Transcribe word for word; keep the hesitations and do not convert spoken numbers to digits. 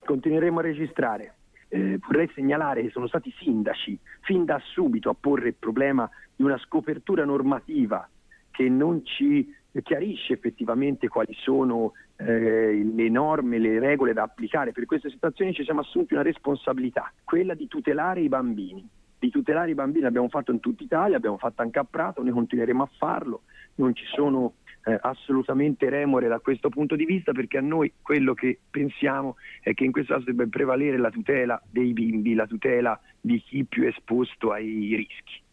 continueremo a registrare. Eh, vorrei segnalare che sono stati sindaci fin da subito a porre il problema di una scopertura normativa che non ci chiarisce effettivamente quali sono eh, le norme, le regole da applicare. Per queste situazioni ci siamo assunti una responsabilità, quella di tutelare i bambini. Di tutelare i bambini l'abbiamo fatto in tutta Italia, abbiamo fatto anche a Prato, noi continueremo a farlo, non ci sono eh, assolutamente remore da questo punto di vista, perché a noi quello che pensiamo è che in questo caso debba prevalere la tutela dei bimbi, la tutela di chi più è esposto ai rischi.